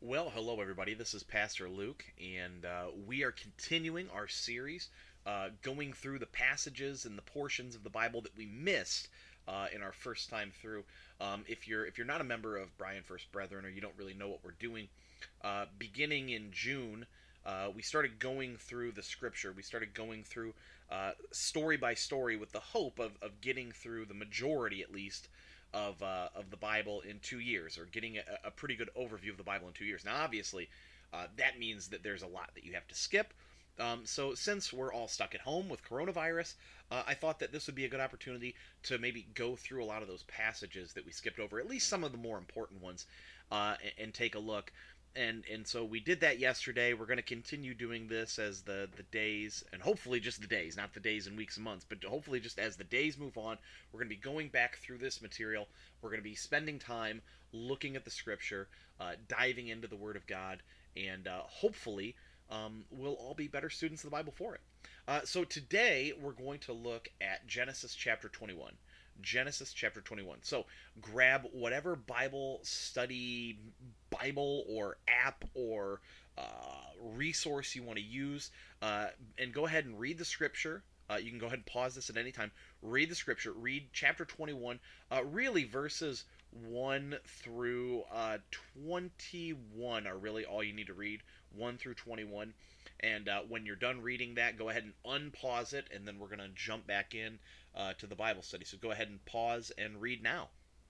Well, hello everybody. This is Pastor Luke, and we are continuing our series, going through the passages and the portions of the Bible that we missed in our first time through. If you're not a member of Brian First Brethren, or you don't really know what we're doing, beginning in June, we started going through the Scripture. We started going through story by story with the hope of getting through the majority, at least, of the Bible in 2 years, or getting a pretty good overview of the Bible in 2 years. Now, obviously, that means that there's a lot that you have to skip. So, since we're all stuck at home with coronavirus, I thought that this would be a good opportunity to maybe go through a lot of those passages that we skipped over, at least some of the more important ones, and take a look. And so we did that yesterday. We're going to continue doing this as the days, and hopefully just the days, not the days and weeks and months, but hopefully just as the days move on, we're going to be going back through this material. We're going to be spending time looking at the Scripture, diving into the Word of God, and hopefully we'll all be better students of the Bible for it. So today we're going to look at Genesis chapter 21. Genesis chapter 21. So grab whatever Bible study, Bible or app or resource you want to use, and go ahead and read the Scripture. You can go ahead and pause this at any time. Read the Scripture. Read chapter 21. Really, verses 1 through 21 are really all you need to read. 1 through 21. And when you're done reading that, go ahead and unpause it, and then we're going to jump back in to the Bible study. So go ahead and pause and read now.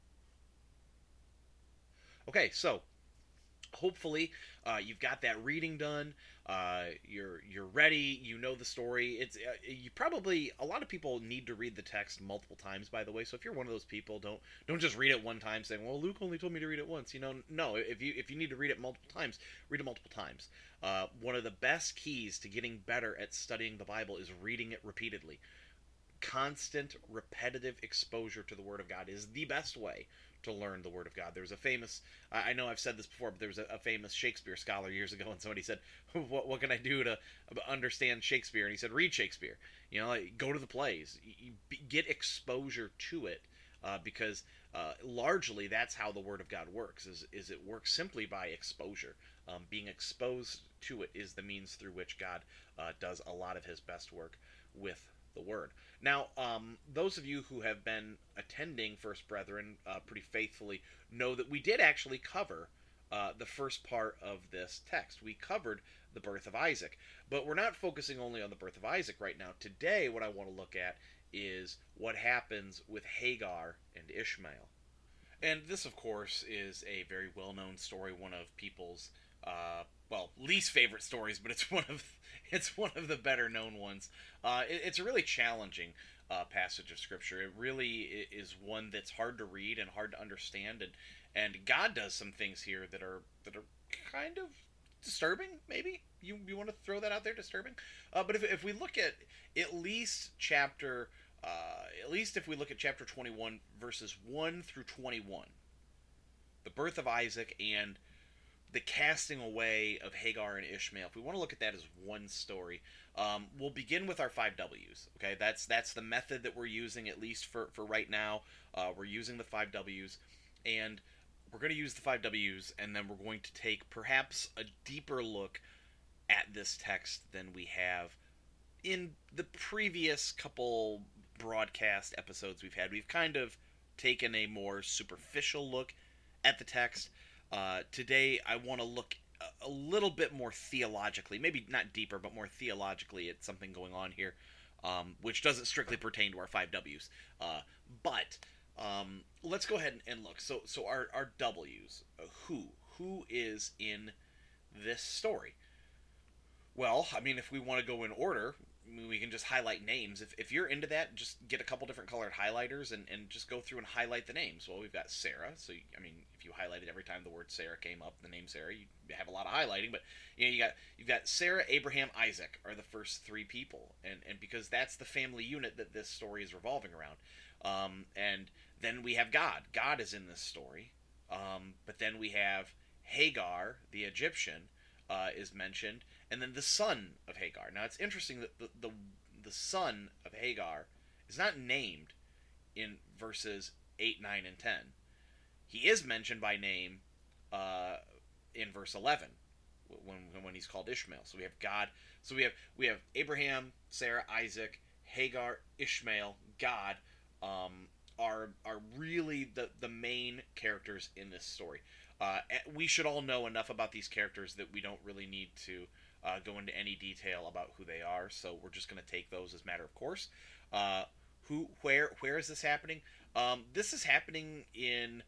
Okay, so hopefully you've got that reading done. You're ready. You know the story. It's you probably a lot of people need to read the text multiple times. By the way, so if you're one of those people, don't just read it one time saying, "Well, Luke only told me to read it once." No. If you need to read it multiple times, read it multiple times. One of the best keys to getting better at studying the Bible is reading it repeatedly. Constant, repetitive exposure to the Word of God is the best way to learn the Word of God. There's a famous, I know I've said this before, but there was a famous Shakespeare scholar years ago, and somebody said, what can I do to understand Shakespeare? And he said, read Shakespeare. Like, go to the plays. Get exposure to it, because largely that's how the Word of God works, is it works simply by exposure. Being exposed to it is the means through which God does a lot of his best work with the Word. Now, those of you who have been attending First Brethren pretty faithfully know that we did actually cover the first part of this text. We covered the birth of Isaac, but we're not focusing only on the birth of Isaac right now. Today, what I want to look at is what happens with Hagar and Ishmael. And this, of course, is a very well-known story, one of people's least favorite stories, but it's one of the better-known ones. It's a really challenging passage of Scripture. It really is one that's hard to read and hard to understand, and God does some things here that are kind of disturbing. Maybe you want to throw that out there, disturbing. But if we look at least chapter at least if we look at chapter 21, verses 1 through 21, the birth of Isaac and the casting away of Hagar and Ishmael, if we want to look at that as one story, we'll begin with our five W's. Okay, that's the method that we're using, at least for right now. We're using the five W's, and we're going to use the five W's, and then we're going to take perhaps a deeper look at this text than we have in the previous couple broadcast episodes we've had. We've kind of taken a more superficial look at the text. Today, I want to look a little bit more theologically, maybe not deeper, but more theologically at something going on here, which doesn't strictly pertain to our five W's. But let's go ahead and look. So our W's, who is in this story? Well, I mean, if we want to go in order, we can just highlight names. If you're into that, just get a couple different colored highlighters and just go through and highlight the names. Well, we've got Sarah. So, I mean, if you highlighted every time the word Sarah came up, the name Sarah, you have a lot of highlighting. But, you've got Sarah, Abraham, Isaac are the first three people. And because that's the family unit that this story is revolving around. And then we have God. God is in this story. But then we have Hagar, the Egyptian, is mentioned, and then the son of Hagar. Now it's interesting that the son of Hagar is not named in verses 8, 9, and 10. He is mentioned by name in verse 11 when he's called Ishmael. So we have God. So we have Abraham, Sarah, Isaac, Hagar, Ishmael, God. Are really the main characters in this story. We should all know enough about these characters that we don't really need to go into any detail about who they are. So we're just going to take those as matter of course. Where is this happening? This is happening in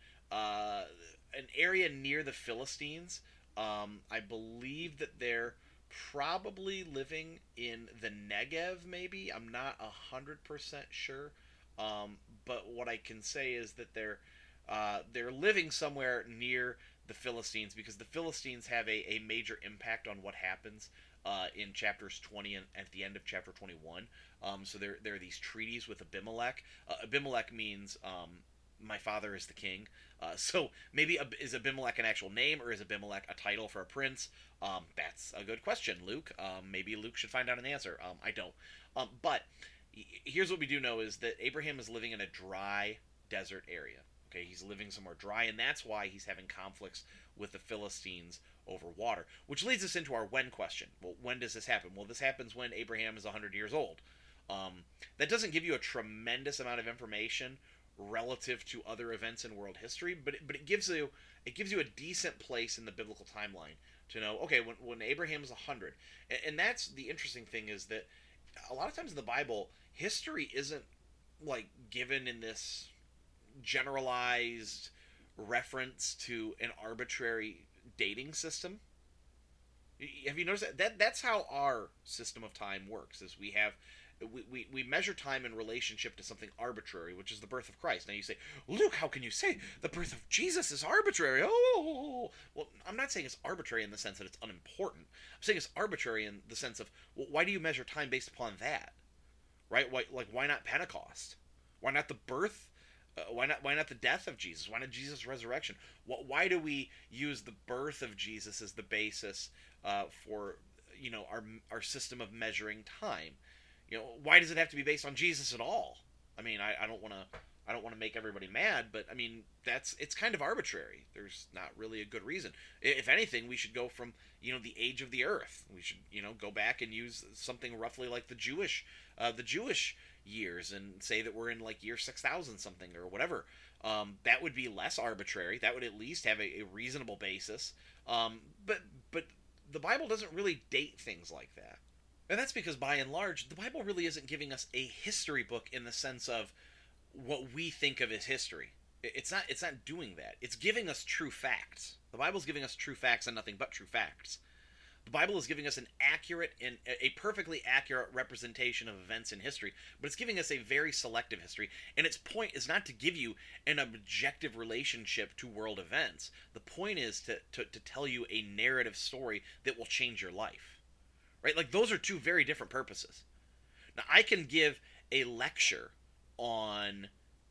an area near the Philistines. I believe that they're probably living in the Negev. Maybe I'm not 100% sure. But what I can say is that they're living somewhere near the Philistines because the Philistines have a major impact on what happens in chapters 20 and at the end of chapter 21. So there are these treaties with Abimelech. Abimelech means my father is the king. So maybe is Abimelech an actual name or is Abimelech a title for a prince? That's a good question, Luke. Maybe Luke should find out an answer. I don't. But here's what we do know is that Abraham is living in a dry desert area. Okay, he's living somewhere dry, and that's why he's having conflicts with the Philistines over water. Which leads us into our when question. Well, when does this happen? Well, this happens when Abraham is 100 years old. That doesn't give you a tremendous amount of information relative to other events in world history, but it gives you a decent place in the biblical timeline to know. Okay, when Abraham is 100, and that's the interesting thing is that a lot of times in the Bible, history isn't like given in this generalized reference to an arbitrary dating system. Have you noticed that? That's how our system of time works. Is we measure time in relationship to something arbitrary, which is the birth of Christ. Now you say, Luke, how can you say the birth of Jesus is arbitrary? Oh, well, I'm not saying it's arbitrary in the sense that it's unimportant. I'm saying it's arbitrary in the sense of, well, why do you measure time based upon that? Right? Why not Pentecost? Why not the birth? Why not the death of Jesus? Why not Jesus' resurrection? Why do we use the birth of Jesus as the basis for our system of measuring time? Why does it have to be based on Jesus at all? I mean, I don't want to make everybody mad, but I mean it's kind of arbitrary. There's not really a good reason. If anything, we should go from the age of the earth. We should go back and use something roughly like the Jewish years and say that we're in like year 6,000 something or whatever. That would be less arbitrary. That would at least have a reasonable basis. But the Bible doesn't really date things like that. And that's because, by and large, the Bible really isn't giving us a history book in the sense of what we think of as history. It's not doing that. It's giving us true facts. The Bible's giving us true facts and nothing but true facts. The Bible is giving us an accurate and a perfectly accurate representation of events in history, but it's giving us a very selective history. And its point is not to give you an objective relationship to world events. The point is to tell you a narrative story that will change your life. Right? Like, those are two very different purposes. Now, I can give a lecture on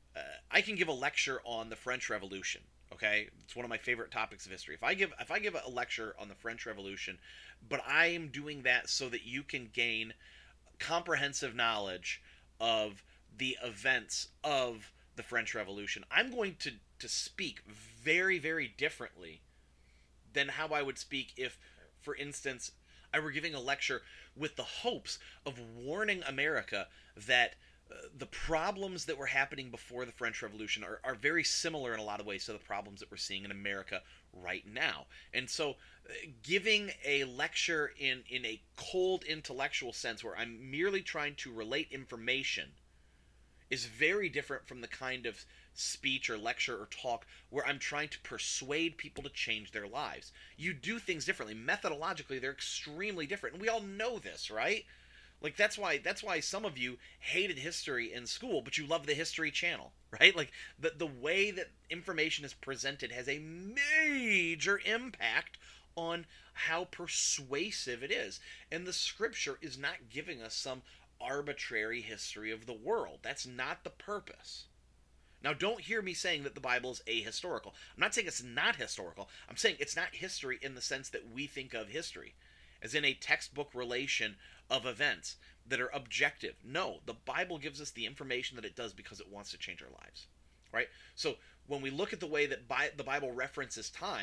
the French Revolution. Okay, it's one of my favorite topics of history. If I give a lecture on the French Revolution, but I am doing that so that you can gain comprehensive knowledge of the events of the French Revolution, I'm going to speak very, very differently than how I would speak if, for instance, I were giving a lecture with the hopes of warning America that the problems that were happening before the French Revolution are very similar in a lot of ways to the problems that we're seeing in America right now. And so giving a lecture in a cold intellectual sense where I'm merely trying to relate information is very different from the kind of speech or lecture or talk where I'm trying to persuade people to change their lives. You do things differently. Methodologically, they're extremely different. And we all know this, right? Like, that's why some of you hated history in school, but you love the History Channel, right? Like, the way that information is presented has a major impact on how persuasive it is. And the scripture is not giving us some arbitrary history of the world. That's not the purpose. Now, don't hear me saying that the Bible is ahistorical. I'm not saying it's not historical. I'm saying it's not history in the sense that we think of history, as in a textbook relation of events that are objective. No, the Bible gives us the information that it does because it wants to change our lives, right? So when we look at the way that the Bible references time,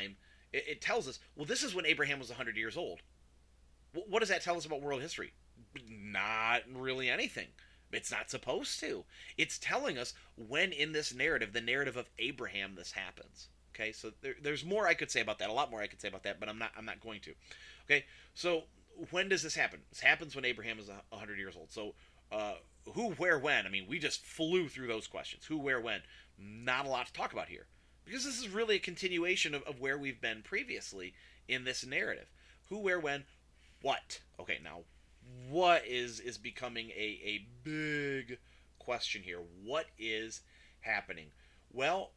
It tells us, well, this is when Abraham was 100 years old. What does that tell us about world history? Not really anything. It's not supposed to. It's telling us when in this narrative, the narrative of Abraham, this happens. Okay, so there's more I could say about that. A lot more I could say about that, but I'm not going to. Okay, so when does this happen? This happens when Abraham is 100 years old. So who, where, when? I mean, we just flew through those questions. Who, where, when? Not a lot to talk about here, because this is really a continuation of where we've been previously in this narrative. Who, where, when, what? Okay, now what is becoming a big question here. What is happening? Well,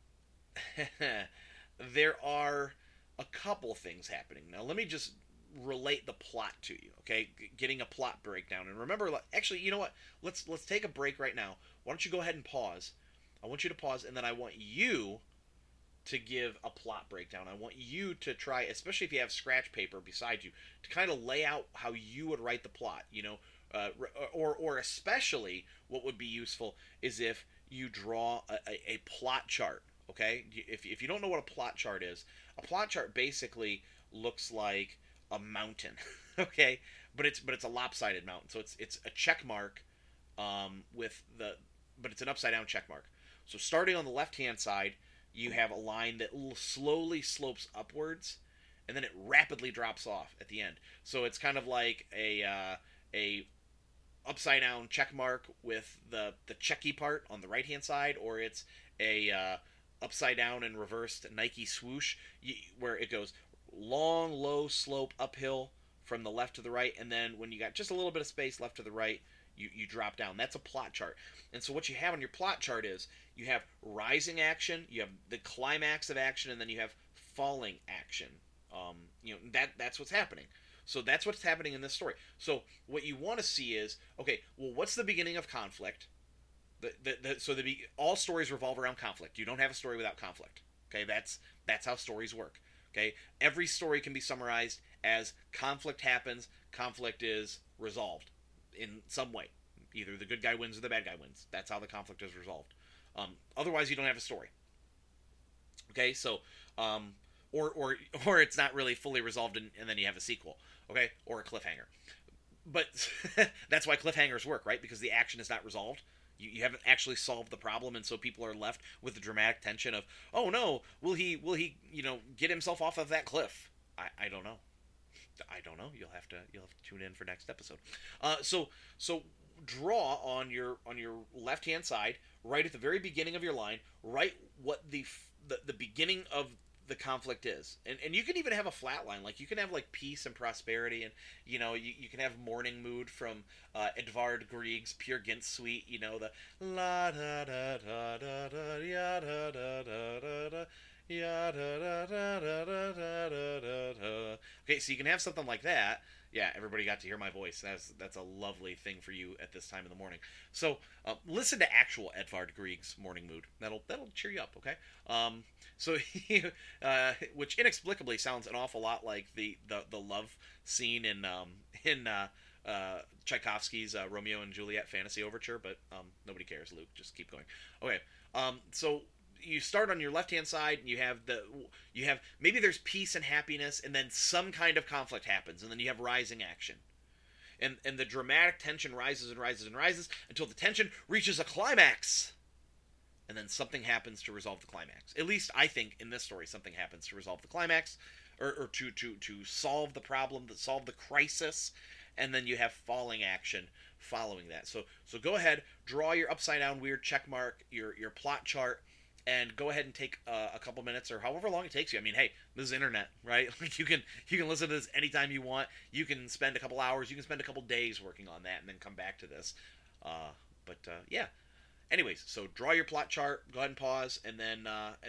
there are a couple things happening. Now, let me just relate the plot to you, okay? Getting a plot breakdown. And remember, actually, you know what? Let's take a break right now. Why don't you go ahead and pause? I want you to pause, and then I want you to give a plot breakdown. I want you to try, especially if you have scratch paper beside you, to kind of lay out how you would write the plot, you know, or especially what would be useful is if you draw a plot chart, okay? If you don't know what a plot chart is, a plot chart basically looks like a mountain, okay? But it's a lopsided mountain, so it's a check mark but it's an upside down check mark. So starting on the left hand side, you have a line that slowly slopes upwards, and then it rapidly drops off at the end. So it's kind of like a upside down check mark with the checky part on the right hand side, or it's a upside down and reversed Nike swoosh, where it goes long, low slope uphill from the left to the right, and then when you got just a little bit of space left to the right, you drop down. That's a plot chart. And so what you have on your plot chart is you have rising action, you have the climax of action, and then you have falling action. That's what's happening. So that's what's happening in this story. So what you want to see is, okay, well, what's the beginning of conflict? All stories revolve around conflict. You don't have a story without conflict. Okay, that's how stories work. Okay, every story can be summarized as conflict happens, conflict is resolved in some way. Either the good guy wins or the bad guy wins. That's how the conflict is resolved. Otherwise, you don't have a story. Okay, so or it's not really fully resolved, and then you have a sequel. Okay, or a cliffhanger. But that's why cliffhangers work, right? Because the action is not resolved. You haven't actually solved the problem, and so people are left with the dramatic tension of, oh no, will he get himself off of that cliff? I don't know. I don't know. You'll have to tune in for next episode. So draw on your left hand side, right at the very beginning of your line, write what the beginning of the conflict is, and you can even have a flat line, like you can have like peace and prosperity, and you can have morning mood from Edvard Grieg's Peer Gynt Suite, the la da da da da da ya da da da da da ya da da da da da da da da. Okay, so you can have something like that. Yeah, everybody got to hear my voice. That's a lovely thing for you at this time in the morning. So listen to actual Edvard Grieg's Morning Mood. That'll cheer you up. Okay. So which inexplicably sounds an awful lot like the love scene in Tchaikovsky's Romeo and Juliet Fantasy Overture, but nobody cares. Luke, just keep going. Okay. So you start on your left hand side, and you have maybe there's peace and happiness, and then some kind of conflict happens, and then you have rising action, and the dramatic tension rises and rises and rises until the tension reaches a climax, and then something happens to resolve the climax. At least I think in this story something happens to resolve the climax, or to solve the problem, to solve the crisis, and then you have falling action following that. So go ahead, draw your upside down weird check mark, your plot chart, and go ahead and take a couple minutes, or however long it takes you. I mean, hey, this is internet, right? Like you can listen to this anytime you want. You can spend a couple hours, you can spend a couple days working on that, and then come back to this. Yeah. Anyways, so draw your plot chart. Go ahead and pause, and then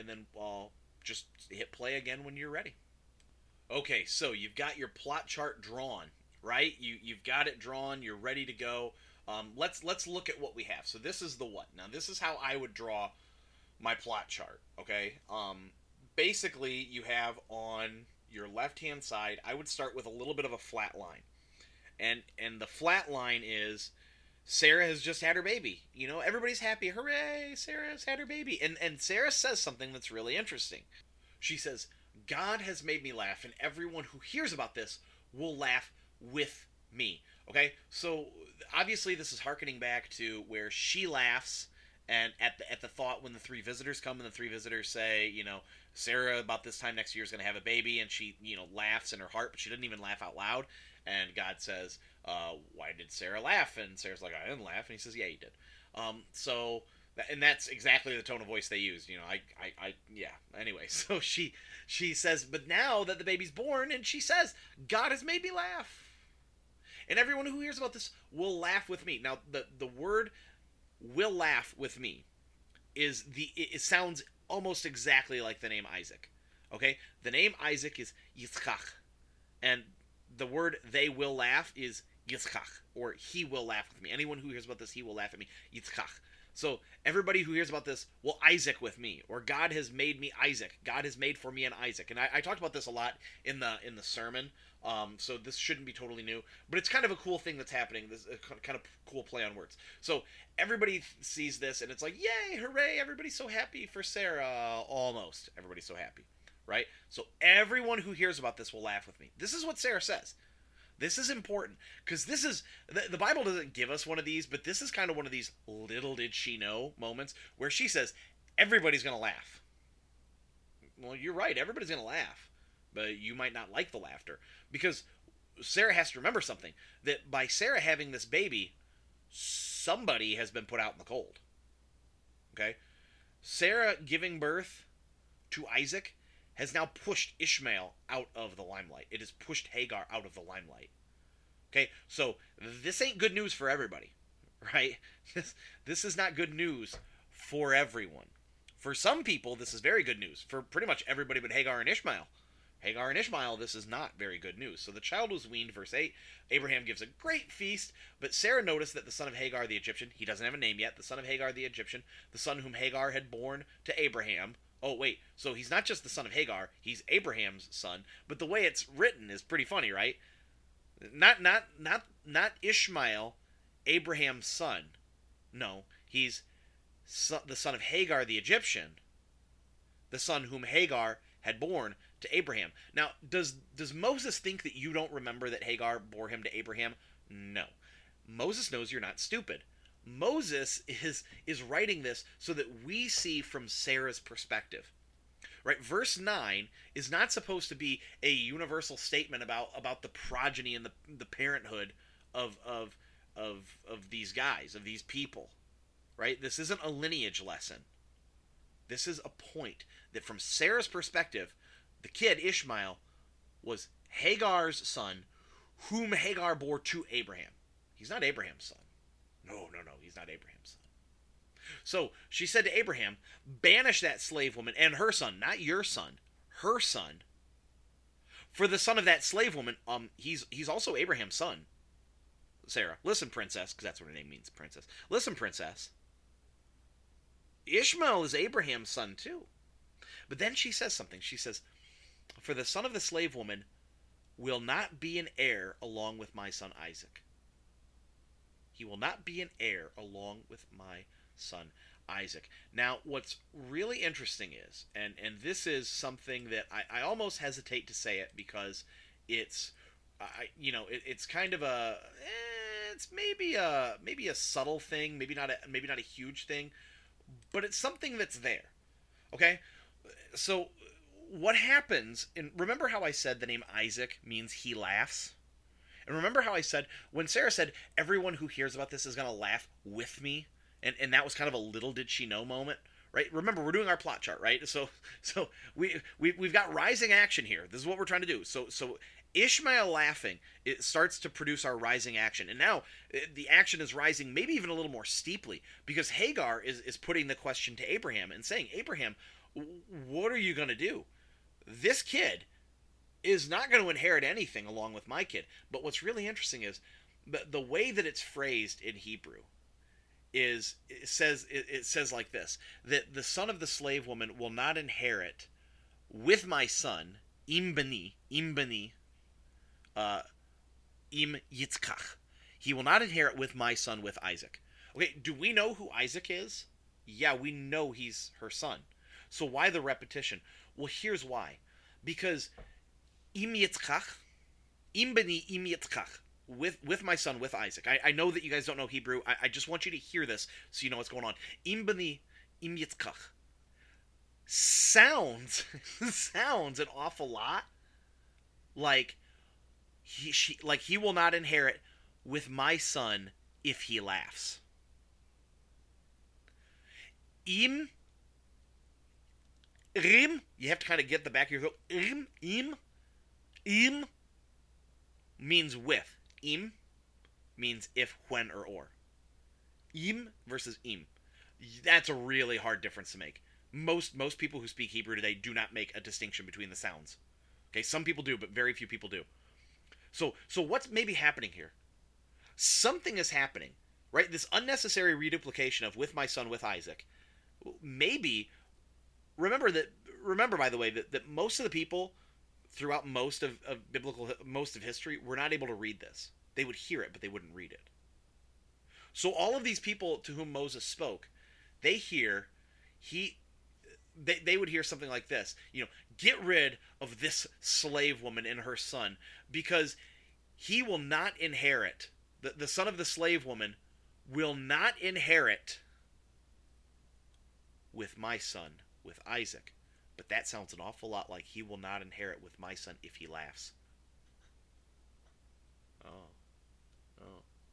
just hit play again when you're ready. Okay, so you've got your plot chart drawn, right? You've got it drawn. You're ready to go. Let's look at what we have. So this is the what. Now this is how I would draw my plot chart, okay? Basically, you have on your left-hand side, I would start with a little bit of a flat line. And the flat line is Sarah has just had her baby. Everybody's happy. Hooray, Sarah's had her baby. And Sarah says something that's really interesting. She says, God has made me laugh, and everyone who hears about this will laugh with me. Okay, so obviously this is hearkening back to where she laughs, and at the thought when the three visitors come and the three visitors say, Sarah about this time next year is going to have a baby, and she laughs in her heart, but she doesn't even laugh out loud. And God says, "Why did Sarah laugh?" And Sarah's like, "I didn't laugh," and He says, "Yeah, you did." And that's exactly the tone of voice they used. Yeah. Anyway, so she says, but now that the baby's born, and she says, God has made me laugh. And everyone who hears about this will laugh with me. Now, the word will laugh with me it sounds almost exactly like the name Isaac. Okay? The name Isaac is Yitzchak. And the word they will laugh is Yitzchak, or he will laugh with me. Anyone who hears about this, he will laugh at me. Yitzchak. So everybody who hears about this will Isaac with me, or God has made me Isaac. God has made for me an Isaac, and I talked about this a lot in the sermon. So this shouldn't be totally new, but it's kind of a cool thing that's happening. This kind of cool play on words. So everybody sees this, and it's like, yay, hooray! Everybody's so happy for Sarah. Almost everybody's so happy, right? So everyone who hears about this will laugh with me. This is what Sarah says. This is important because this is the Bible doesn't give us one of these, but this is kind of one of these little did she know moments where she says everybody's going to laugh. Well, you're right, everybody's going to laugh, but you might not like the laughter because Sarah has to remember something, that by Sarah having this baby, somebody has been put out in the cold. Okay? Sarah giving birth to Isaac has now pushed Ishmael out of the limelight. It has pushed Hagar out of the limelight. Okay, so this ain't good news for everybody, right? This is not good news for everyone. For some people, this is very good news. For pretty much everybody but Hagar and Ishmael. Hagar and Ishmael, this is not very good news. So the child was weaned, verse 8. Abraham gives a great feast, but Sarah noticed that the son of Hagar the Egyptian, he doesn't have a name yet, the son of Hagar the Egyptian, the son whom Hagar had borne to Abraham. Oh, wait, so he's not just the son of Hagar, he's Abraham's son, but the way it's written is pretty funny, right? Not Ishmael, Abraham's son. No, he's the son of Hagar the Egyptian, the son whom Hagar had borne to Abraham. Now, does Moses think that you don't remember that Hagar bore him to Abraham? No. Moses knows you're not stupid. Moses is writing this so that we see from Sarah's perspective. Right? Verse 9 is not supposed to be a universal statement about the progeny and the parenthood of these guys, of these people. Right? This isn't a lineage lesson. This is a point that from Sarah's perspective, the kid Ishmael was Hagar's son, whom Hagar bore to Abraham. He's not Abraham's son. No, he's not Abraham's son. So she said to Abraham, banish that slave woman and her son, not your son, her son. For the son of that slave woman, he's also Abraham's son. Sarah, listen, princess, because that's what her name means, princess. Listen, princess. Ishmael is Abraham's son too. But then she says something. She says, for the son of the slave woman will not be an heir along with my son Isaac. He will not be an heir along with my son Isaac. Now, what's really interesting is, and this is something that I almost hesitate to say it because it's, it's kind of a, it's maybe a subtle thing, maybe not a huge thing, but it's something that's there. Okay, so what happens? And remember how I said the name Isaac means he laughs. And remember how I said, when Sarah said, everyone who hears about this is going to laugh with me, and that was kind of a little did she know moment, right? Remember, we're doing our plot chart, right? So we've got rising action here. This is what we're trying to do. So Ishmael laughing, it starts to produce our rising action. And now the action is rising maybe even a little more steeply, because Hagar is putting the question to Abraham and saying, Abraham, what are you going to do? This kid is not going to inherit anything along with my kid. But what's really interesting is the way that it's phrased in Hebrew is it says like this, that the son of the slave woman will not inherit with my son im bani im Yitzchak. He will not inherit with my son, with Isaac. Okay, do we know who Isaac is? Yeah, we know he's her son. So why the repetition? Well, here's why. Because im Yitzchak, im beni im Yitzchak, with my son, with Isaac. I know that you guys don't know Hebrew. I just want you to hear this so you know what's going on. Im beni im Yitzchak sounds sounds an awful lot like he will not inherit with my son if he laughs. Im rim, you have to kind of get the back of your throat. Im means with. Im means if, when, or. Im versus im. That's a really hard difference to make. Most people who speak Hebrew today do not make a distinction between the sounds. Okay, some people do, but very few people do. So what's maybe happening here? Something is happening, right? This unnecessary reduplication of with my son, with Isaac. Maybe, remember, by the way, that most of the people throughout most of history were not able to read this. They would hear it, but they wouldn't read it. So all of these people to whom Moses spoke, they would hear something like this. Get rid of this slave woman and her son, because he will not inherit. The son of the slave woman will not inherit with my son, with Isaac. But that sounds an awful lot like he will not inherit with my son if he laughs. Oh.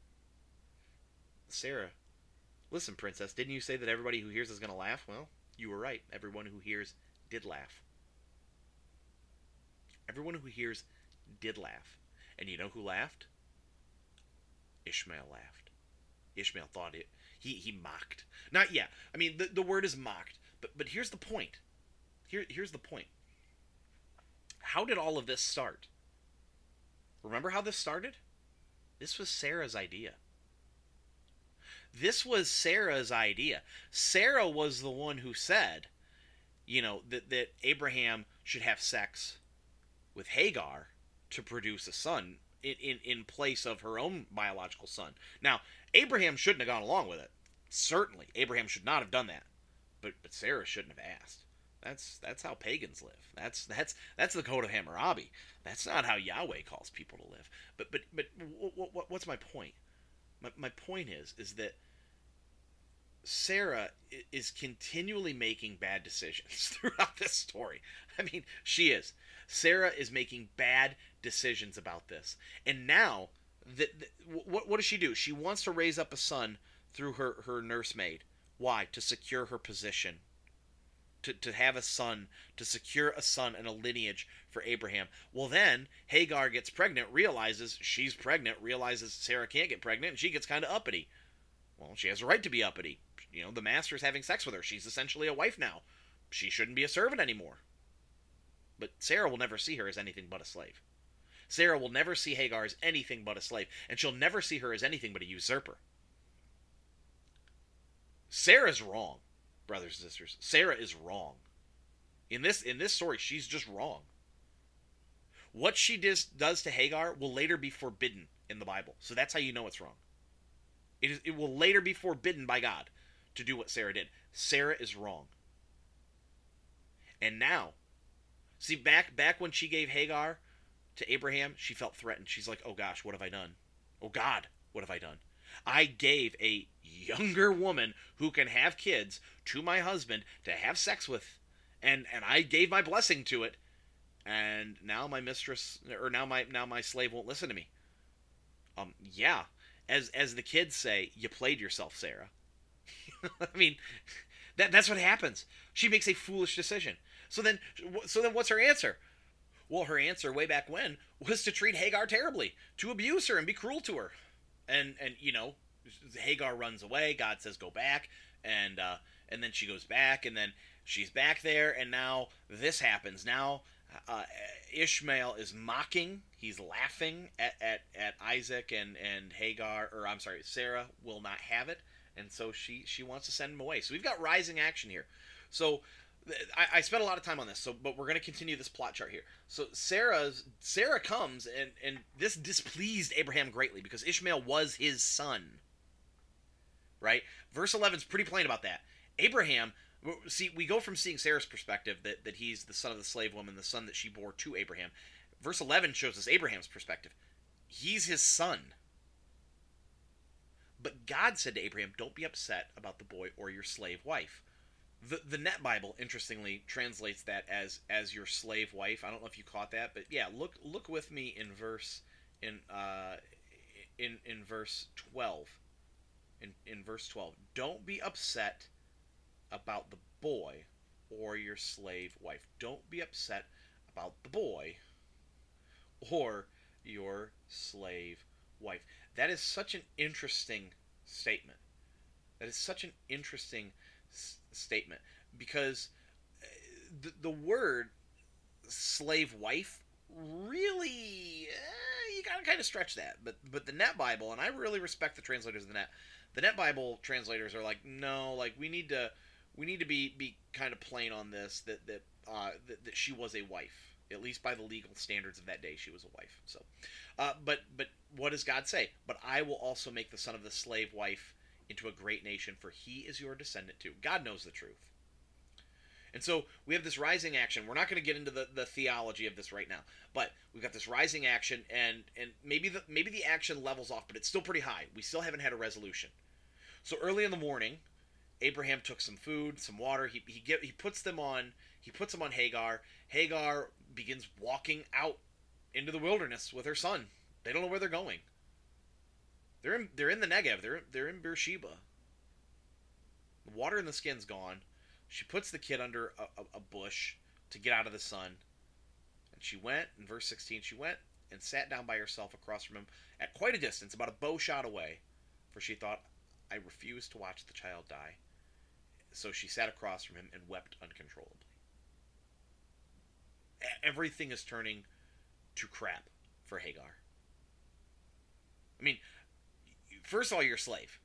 Sarah, listen, princess, didn't you say that everybody who hears is going to laugh? Well, you were right. Everyone who hears did laugh. Everyone who hears did laugh. And you know who laughed? Ishmael laughed. Ishmael thought it. He mocked. Not yet. I mean, the word is mocked. But here's the point. Here's the point. How did all of this start? Remember how this started? This was Sarah's idea. This was Sarah's idea. Sarah was the one who said, that Abraham should have sex with Hagar to produce a son in place of her own biological son. Now, Abraham shouldn't have gone along with it. Certainly, Abraham should not have done that. But Sarah shouldn't have asked. That's how pagans live. That's the code of Hammurabi. That's not how Yahweh calls people to live. But what's my point? My point is that Sarah is continually making bad decisions throughout this story. I mean, she is. Sarah is making bad decisions about this. And now, what does she do? She wants to raise up a son through her nursemaid. Why? To secure her position. To have a son, to secure a son and a lineage for Abraham. Well, then Hagar gets pregnant, realizes she's pregnant, realizes Sarah can't get pregnant, and she gets kind of uppity. Well, she has a right to be uppity. The master's having sex with her. She's essentially a wife now. She shouldn't be a servant anymore. But Sarah will never see her as anything but a slave. Sarah will never see Hagar as anything but a slave, and she'll never see her as anything but a usurper. Sarah's wrong, brothers and sisters. Sarah is wrong. In this story, she's just wrong. What she does to Hagar will later be forbidden in the Bible. So that's how you know it's wrong. It will later be forbidden by God to do what Sarah did. Sarah is wrong. And now, see, back when she gave Hagar to Abraham, she felt threatened. She's like, oh gosh, what have I done? Oh God, what have I done? I gave a younger woman who can have kids to my husband to have sex with, and I gave my blessing to it, and now my mistress, or now my slave won't listen to me. Yeah, as the kids say, you played yourself, Sarah. I mean, that's what happens. She makes a foolish decision. So then what's her answer? Well, her answer way back when was to treat Hagar terribly, to abuse her and be cruel to her. And Hagar runs away. God says, go back. And then she goes back, and then she's back there, and now this happens. Now Ishmael is mocking. He's laughing at Isaac, and Hagar, or I'm sorry, Sarah will not have it. And so she wants to send him away. So we've got rising action here. So I spent a lot of time on this, but we're going to continue this plot chart here. So Sarah comes, and this displeased Abraham greatly because Ishmael was his son. Right? Verse 11 is pretty plain about that. Abraham See, we go from seeing Sarah's perspective that he's the son of the slave woman, the son that she bore to Abraham. Verse 11 shows us Abraham's perspective. He's his son. But God said to Abraham, don't be upset about the boy or your slave wife. The Net Bible, interestingly, translates that as your slave wife. I don't know if you caught that, but yeah, look with me in verse 12. In verse 12, don't be upset about the boy or your slave wife. Don't be upset about the boy or your slave wife. That is such an interesting statement. That is such an interesting statement because the word slave wife really you gotta kind of stretch that. But the Net Bible, and I really respect the translators of the Net Bible translators are like, no, like we need to be kind of plain on this that she was a wife. At least by the legal standards of that day, she was a wife. So, but what does God say? But I will also make the son of the slave wife into a great nation, for he is your descendant too. God knows the truth. And so we have this rising action. We're not going to get into the theology of this right now, but we've got this rising action, and maybe the action levels off, but it's still pretty high. We still haven't had a resolution. So early in the morning, Abraham took some food, some water. He puts them on Hagar. Hagar begins walking out into the wilderness with her son. They don't know where they're going. They're in the Negev. They're in Beersheba. The water in the skin's gone. She puts the kid under a bush to get out of the sun. And she went, in verse 16, she went and sat down by herself across from him at quite a distance, about a bow shot away, for she thought, I refuse to watch the child die. So she sat across from him and wept uncontrollably. Everything is turning to crap for Hagar. I mean, first of all, you're a slave.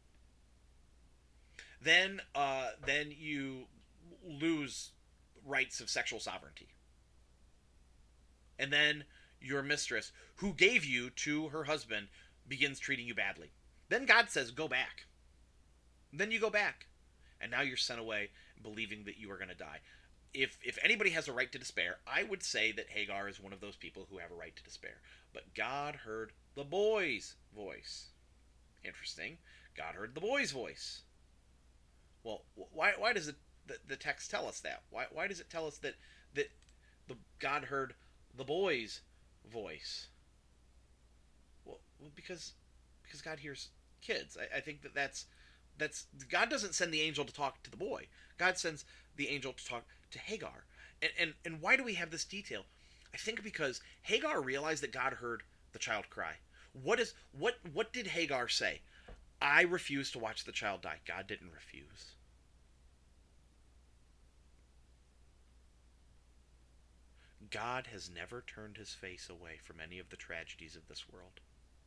Then you lose rights of sexual sovereignty. And then your mistress, who gave you to her husband, begins treating you badly. Then God says, go back. Then you go back. And now you're sent away believing that you are going to die. If anybody has a right to despair, I would say that Hagar is one of those people who have a right to despair. But God heard the boy's voice. Interesting. God heard the boy's voice. Well, why does the text tell us that? Why does it tell us that God heard the boy's voice? Well, because God hears kids. I think that's God doesn't send the angel to talk to the boy. God sends the angel to talk to Hagar. And why do we have this detail? I think because Hagar realized that God heard the child cry. What did Hagar say? I refuse to watch the child die. God didn't refuse. God has never turned his face away from any of the tragedies of this world.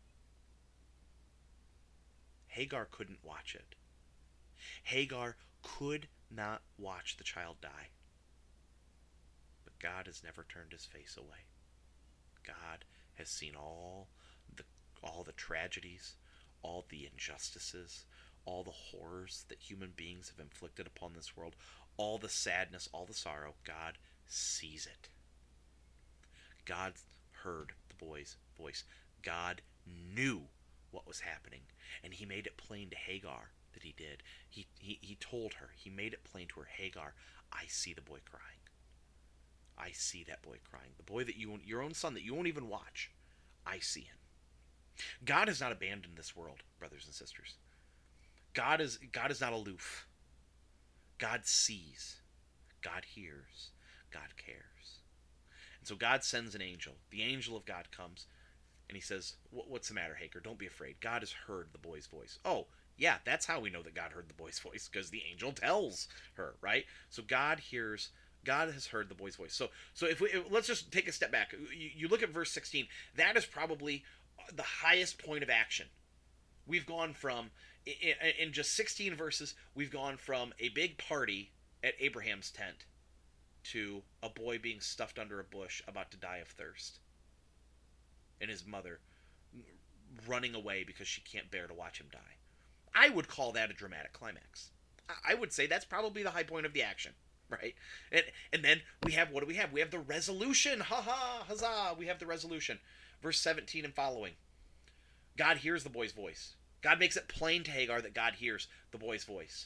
Hagar couldn't watch it. Hagar could not watch the child die. But God has never turned his face away. God has seen all the tragedies, all the injustices, all the horrors that human beings have inflicted upon this world, all the sadness, all the sorrow. God sees it. God heard the boy's voice. God knew what was happening, and he made it plain to Hagar that he did. He told her, he made it plain to her, Hagar, I see the boy crying. I see that boy crying. The boy that your own son that you won't even watch, I see him. God has not abandoned this world, brothers and sisters. God is not aloof. God sees. God hears. God cares. And so God sends an angel. The angel of God comes, and he says, what's the matter, Hagar? Don't be afraid. God has heard the boy's voice. Oh, yeah, that's how we know that God heard the boy's voice, because the angel tells her, right? So God has heard the boy's voice. So let's just take a step back. You look at verse 16. That is probably the highest point of action. We've gone from, in just 16 verses, we've gone from a big party at Abraham's tent to a boy being stuffed under a bush about to die of thirst, and his mother running away because she can't bear to watch him die. I would call that a dramatic climax. I would say that's probably the high point of the action, right? And then we have, what do we have? We have the resolution. Ha ha, huzzah! We have the resolution. Verse 17 and following. God hears the boy's voice. God makes it plain to Hagar that God hears the boy's voice.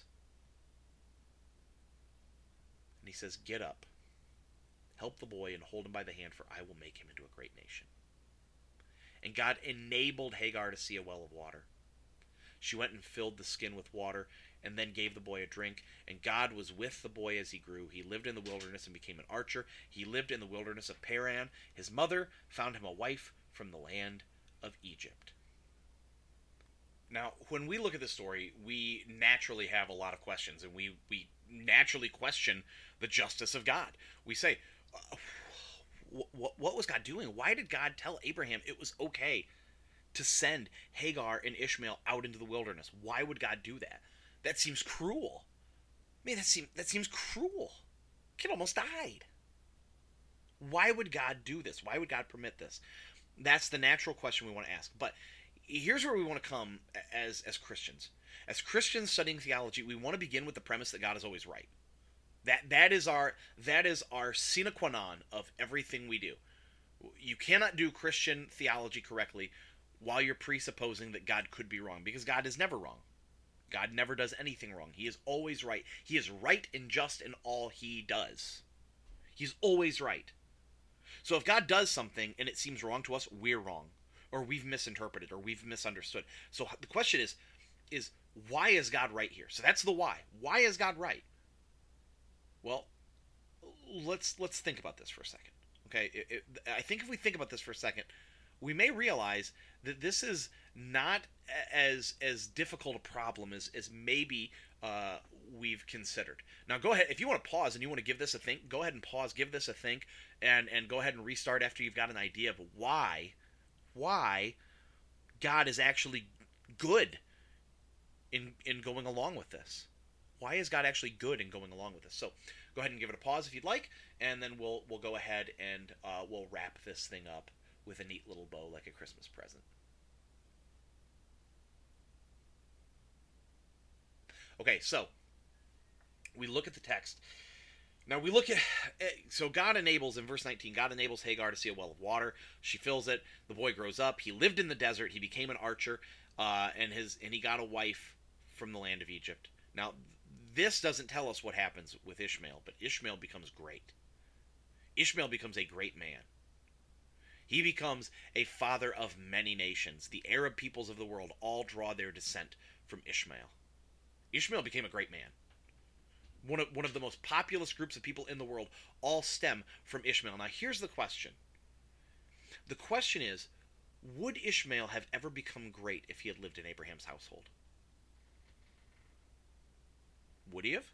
And he says, "Get up, help the boy, and hold him by the hand, for I will make him into a great nation." And God enabled Hagar to see a well of water. She went and filled the skin with water, and then gave the boy a drink. And God was with the boy as he grew. He lived in the wilderness and became an archer. He lived in the wilderness of Paran. His mother found him a wife from the land of Egypt. Now, when we look at this story, we naturally have a lot of questions, and we naturally question the justice of God. We say, what was God doing? Why did God tell Abraham it was okay to send Hagar and Ishmael out into the wilderness? Why would God do that? That seems cruel. Man, that seems cruel. Kid almost died. Why would God do this? Why would God permit this? That's the natural question we want to ask. But here's where we want to come as Christians. As Christians studying theology, we want to begin with the premise that God is always right. That is our sine qua non of everything we do. You cannot do Christian theology correctly while you're presupposing that God could be wrong, because God is never wrong. God never does anything wrong. He is always right. He is right and just in all he does. He's always right. So if God does something and it seems wrong to us, we're wrong, or we've misinterpreted, or we've misunderstood. So the question is why is God right here? So that's the why. Why is God right? Well, let's think about this for a second. Okay, I think if we think about this for a second, we may realize that this is not as difficult a problem as maybe we've considered. Now, go ahead, if you want to pause and you want to give this a think, go ahead and pause, give this a think, and go ahead and restart after you've got an idea of why God is actually good in going along with this. Why is God actually good in going along with this? So go ahead and give it a pause if you'd like, and then we'll go ahead and we'll wrap this thing up with a neat little bow like a Christmas present. Okay, so we look at the text. Now we look at, so God enables, in verse 19, God enables Hagar to see a well of water. She fills it. The boy grows up. He lived in the desert. He became an archer, and he got a wife from the land of Egypt. Now, this doesn't tell us what happens with Ishmael, but Ishmael becomes great. Ishmael becomes a great man. He becomes a father of many nations. The Arab peoples of the world all draw their descent from Ishmael. Ishmael became a great man. One of the most populous groups of people in the world all stem from Ishmael. Now, here's the question. The question is, would Ishmael have ever become great if he had lived in Abraham's household? Would he have?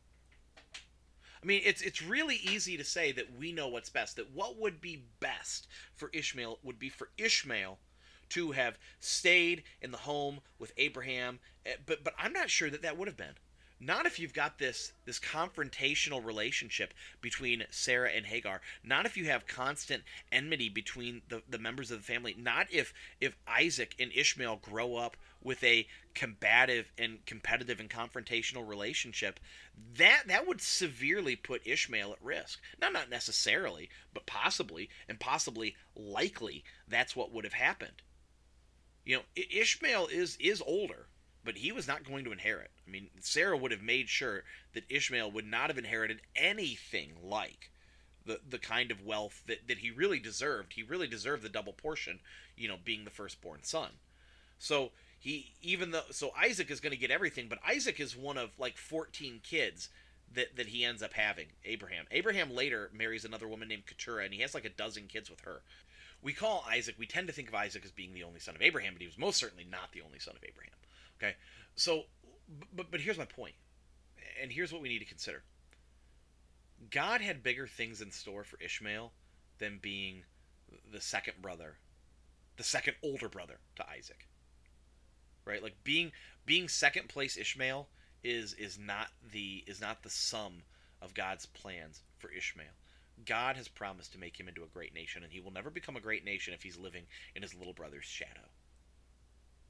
I mean, it's really easy to say that we know what's best, that what would be best for Ishmael would be for Ishmael to have stayed in the home with Abraham, but I'm not sure that would have been. Not if you've got this confrontational relationship between Sarah and Hagar. Not if you have constant enmity between the members of the family. Not if Isaac and Ishmael grow up with a combative and competitive and confrontational relationship. That would severely put Ishmael at risk. Now, not necessarily, but possibly, and possibly likely, that's what would have happened. You know, Ishmael is older, but he was not going to inherit. I mean, Sarah would have made sure that Ishmael would not have inherited anything like the kind of wealth that he really deserved. He really deserved the double portion, you know, being the firstborn son. So Isaac is going to get everything, but Isaac is one of like 14 kids that he ends up having, Abraham. Abraham later marries another woman named Keturah, and he has like a dozen kids with her. We tend to think of Isaac as being the only son of Abraham, but he was most certainly not the only son of Abraham. Okay, so, but here's my point, and here's what we need to consider. God had bigger things in store for Ishmael than being the second older brother to Isaac. Right, like being second place Ishmael is not the sum of God's plans for Ishmael. God has promised to make him into a great nation, and he will never become a great nation if he's living in his little brother's shadow.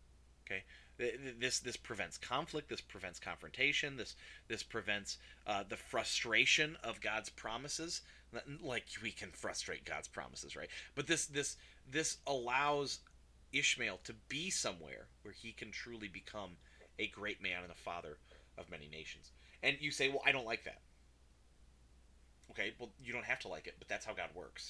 Okay, this prevents conflict. This prevents confrontation. This prevents the frustration of God's promises. Like we can frustrate God's promises, right? But this allows Ishmael to be somewhere where he can truly become a great man and a father of many nations. And you say, well, I don't like that. Okay, well, you don't have to like it, but that's how God works.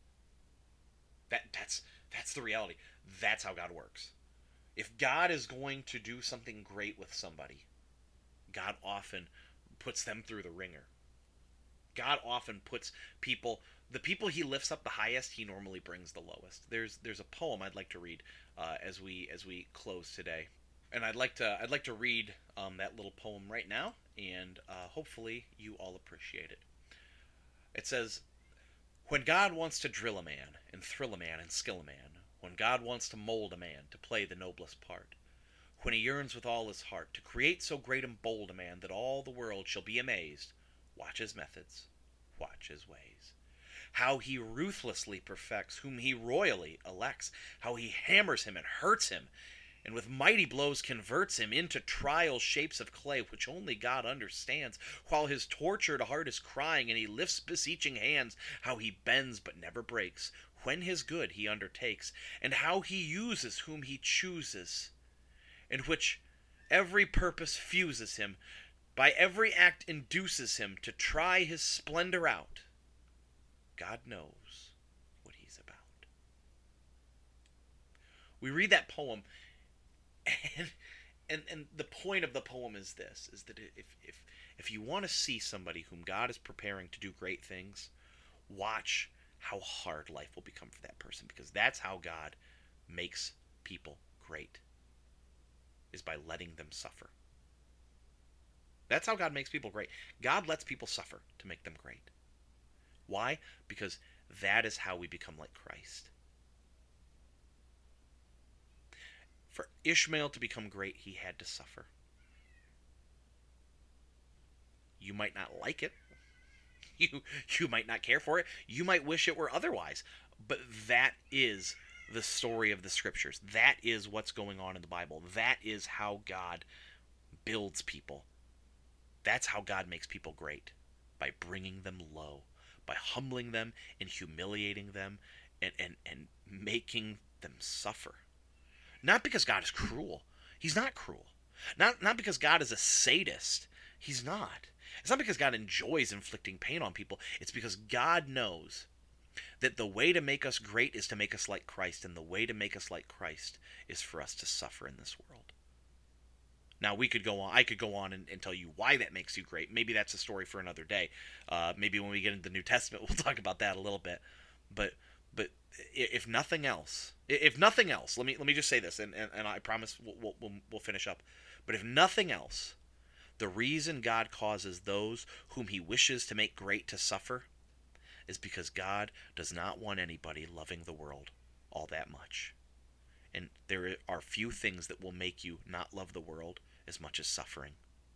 That's the reality. That's how God works. If God is going to do something great with somebody, God often puts them through the ringer. God often puts the people he lifts up the highest, he normally brings the lowest. There's a poem I'd like to read as we close today, and I'd like to read that little poem right now, and hopefully you all appreciate it. It says, "When God wants to drill a man and thrill a man and skill a man, when God wants to mold a man to play the noblest part, when he yearns with all his heart to create so great and bold a man that all the world shall be amazed, watch his methods, watch his ways. How he ruthlessly perfects whom he royally elects, how he hammers him and hurts him, and with mighty blows converts him into trial shapes of clay which only God understands, while his tortured heart is crying and he lifts beseeching hands, how he bends but never breaks when his good he undertakes, and how he uses whom he chooses, in which every purpose fuses him, by every act induces him to try his splendor out. God knows what he's about." We read that poem, and the point of the poem is this: is that if you want to see somebody whom God is preparing to do great things, watch how hard life will become for that person, because that's how God makes people great, is by letting them suffer. That's how God makes people great. God lets people suffer to make them great. Why? Because that is how we become like Christ. For Ishmael to become great, he had to suffer. You might not like it. You might not care for it. You might wish it were otherwise. But that is the story of the scriptures. That is what's going on in the Bible. That is how God builds people. That's how God makes people great. By bringing them low. By humbling them and humiliating them and making them suffer. Not because God is cruel. He's not cruel. Not because God is a sadist. He's not. It's not because God enjoys inflicting pain on people. It's because God knows that the way to make us great is to make us like Christ, and the way to make us like Christ is for us to suffer in this world. Now, I could go on and tell you why that makes you great. Maybe that's a story for another day. Maybe when we get into the New Testament, we'll talk about that a little bit. But if nothing else, let me just say this, and I promise we'll finish up. But if nothing else, the reason God causes those whom he wishes to make great to suffer is because God does not want anybody loving the world all that much. And there are few things that will make you not love the world as much as suffering.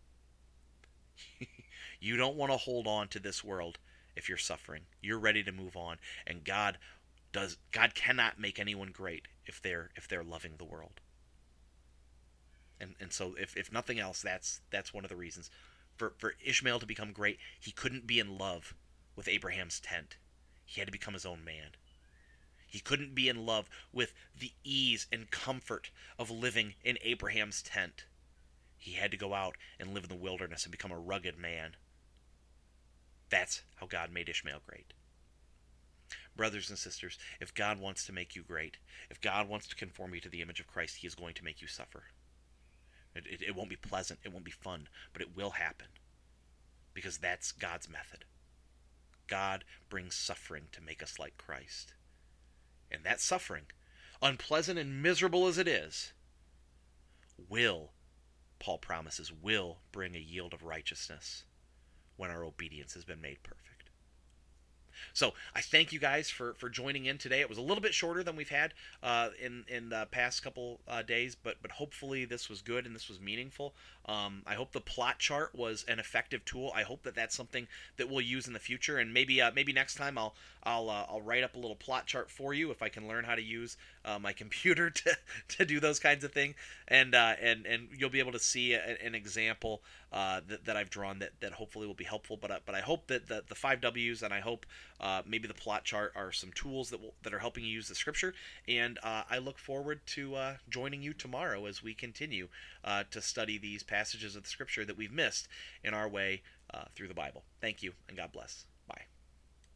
You don't want to hold on to this world if you're suffering. You're ready to move on, and God cannot make anyone great if they're loving the world. And so if nothing else, that's one of the reasons. For Ishmael to become great, he couldn't be in love with Abraham's tent. He had to become his own man. He couldn't be in love with the ease and comfort of living in Abraham's tent. He had to go out and live in the wilderness and become a rugged man. That's how God made Ishmael great. Brothers and sisters, if God wants to make you great, if God wants to conform you to the image of Christ, he is going to make you suffer. It won't be pleasant, it won't be fun, but it will happen. Because that's God's method. God brings suffering to make us like Christ. And that suffering, unpleasant and miserable as it is, Paul promises, will bring a yield of righteousness when our obedience has been made perfect. So I thank you guys for joining in today. It was a little bit shorter than we've had in the past couple days, but hopefully this was good and this was meaningful. I hope the plot chart was an effective tool. I hope that that's something that we'll use in the future, and maybe next time I'll write up a little plot chart for you if I can learn how to use my computer to do those kinds of things, and you'll be able to see an example that I've drawn that hopefully will be helpful. But I hope that the five W's, and I hope maybe the plot chart are some tools that are helping you use the scripture. And I look forward to joining you tomorrow as we continue to study these passages of the scripture that we've missed in our way through the Bible. Thank you, and God bless. Bye.